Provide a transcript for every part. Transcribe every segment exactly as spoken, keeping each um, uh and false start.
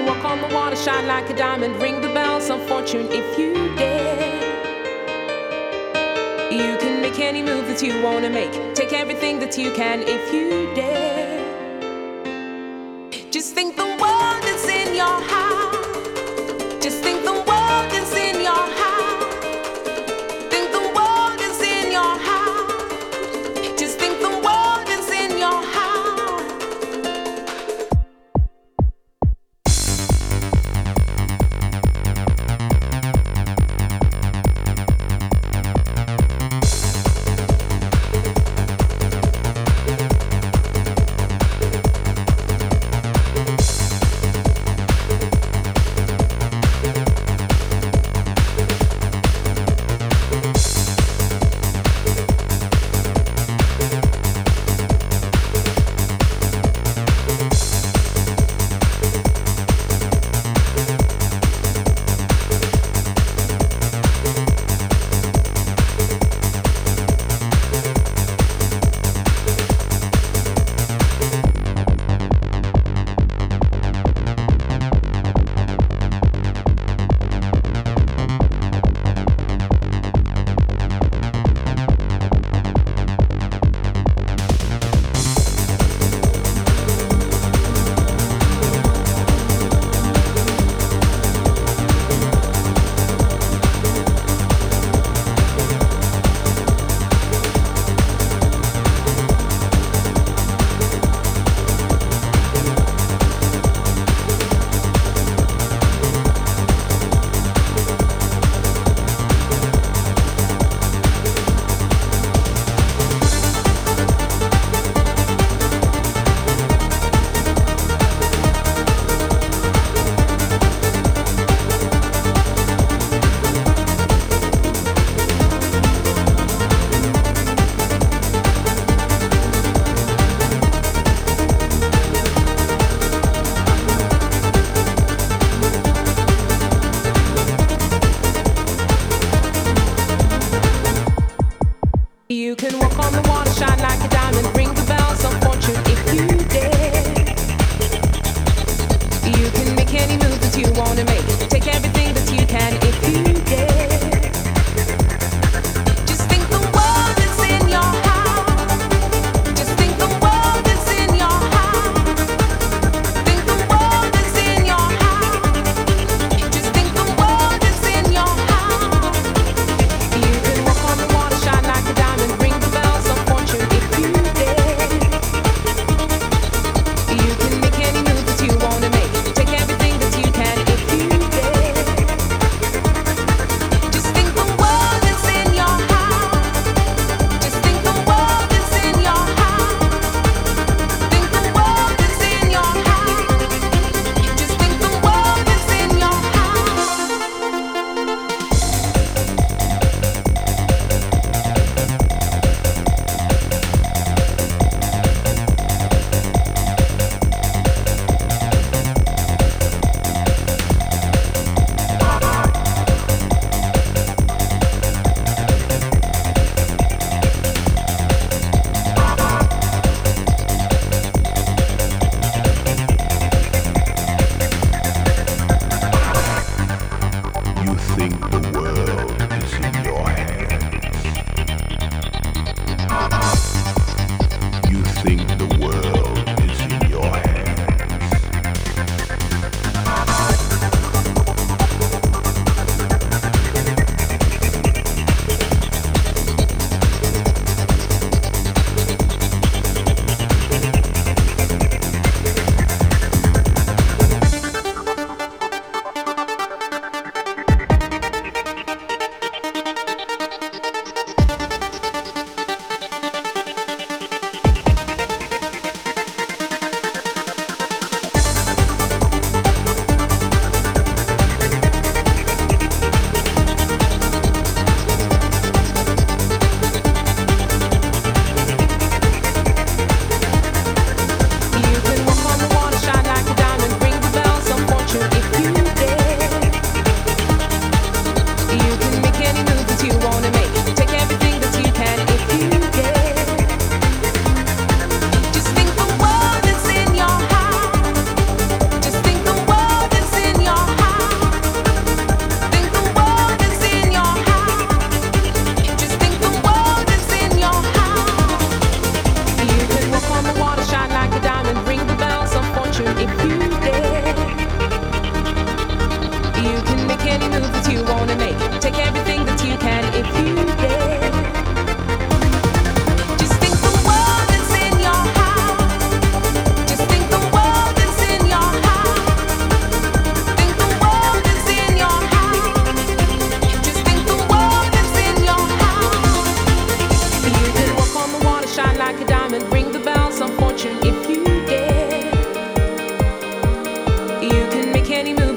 walk on the water, shine like a diamond, ring the bells of fortune if you dare. You can make any move that you wanna make, take everything that you can if you dare. Just think the world is in your heart. Just think the world is in your heart. Think the world is in your heart. Just think the world is in your heart. You can walk on the water, shine like a diamond, ring the bells of fortune if you dare. You can make any move that you wanna make, take everything that you can if you dare. Just think the world is in your heart. Just think the world is in your heart. Think the world is in your heart. Just think the world is in your heart. You can walk on the water, shine like a diamond, ring the bells of fortune if you dare. You can make any move that you wanna make, take everything that you can if you dare.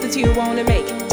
decisions you wanna make.